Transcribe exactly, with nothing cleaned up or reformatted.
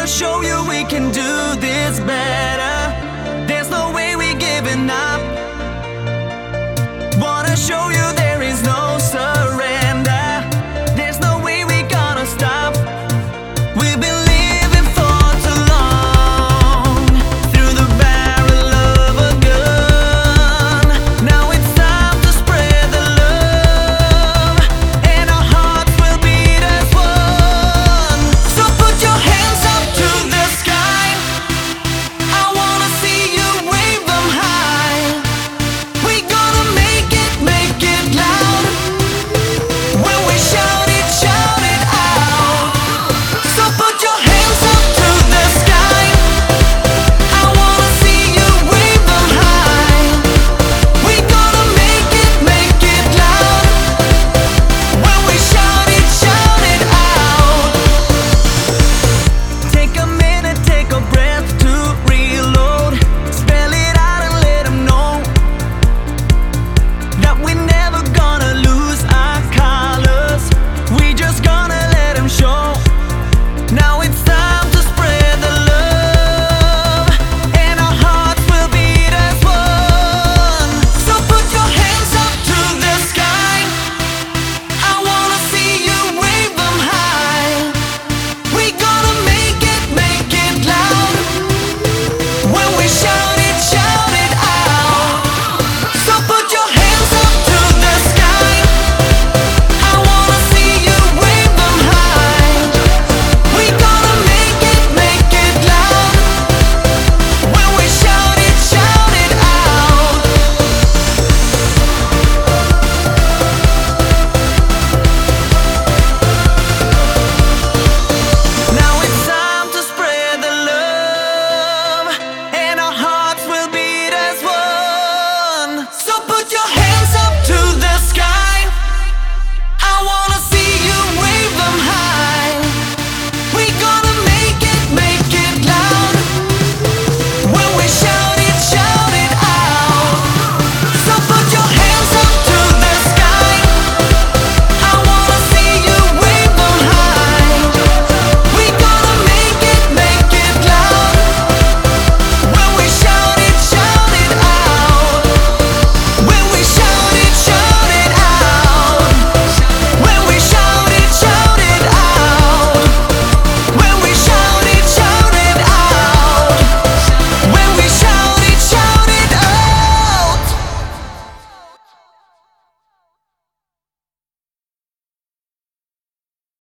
Wanna show you we can do this better. There's no way we're giving up. Wanna show you there is no surrender. There's no way we're gonna stop. We've been living for too long through the barrel of a gun. Now it's time to spread the love, and our hearts will beat as one. So put your hands up to the sky. I wanna see you wave them high. We gonna make it, make it loud. When we shout it, shout it out. So put your hands up to the sky. I wanna see you wave them high. We gonna make it, make it loud. When we shout it, shout it out. Take a minute, take a breath to reload. Spell it out and let them know that we're never gonna lose our colors. We just gonna let them show. Now it's time to spread the love, and our hearts will beat as one. So put your hands up to the sky. I wanna see you wave them high. We gonna make it, make it loud. When we shout it, shout it out. So put your hands up to the sky. I wanna see you wave them high. We gonna make it, make it loud. When we shout it, shout it out. Now it's time to spread the love, and our hearts will beat as one. So put your hands